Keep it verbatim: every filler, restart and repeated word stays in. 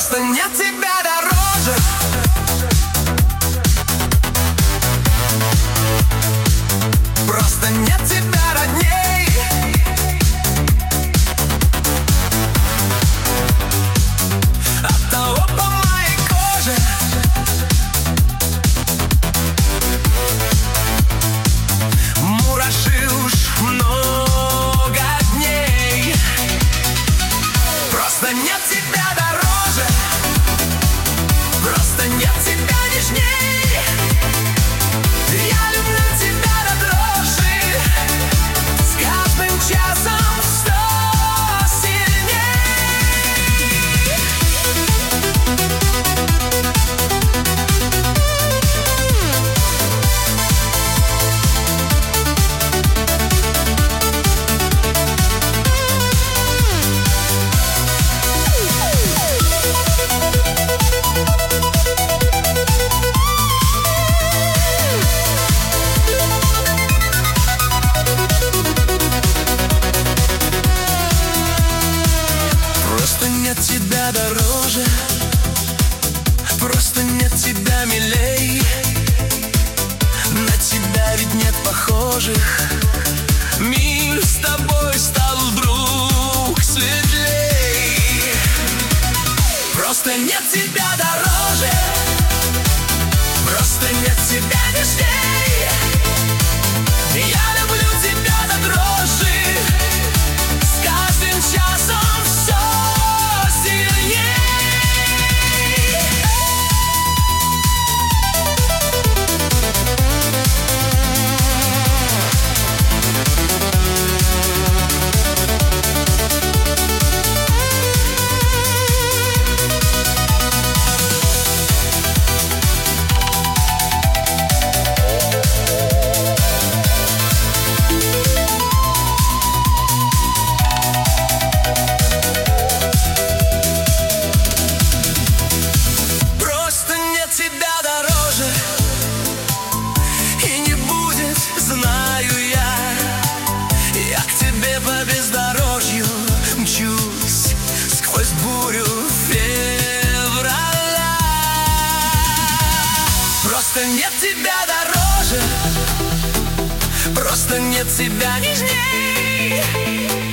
Просто нет тебя дороже. Просто нет тебя родней. От того по моей коже мураши уж много дней. Просто нет тебя дороже. Просто нет тебя нежней. Я люблю тебя до дрожи. С каждым часом все сильней. Просто нет тебя дороже. Просто нет тебя милей. На тебя ведь нет похожих. Мир с тобой стал вдруг светлей. Просто нет тебя дороже. Просто нет тебя нежней. Я люблю тебя до дрожи. С каждым часом все сильней. Просто нет тебя дороже. И не будет, знаю я. Я к тебе по бездорожью мчусь сквозь бурю февраля. Просто нет тебя дороже. Просто нет тебя нежней.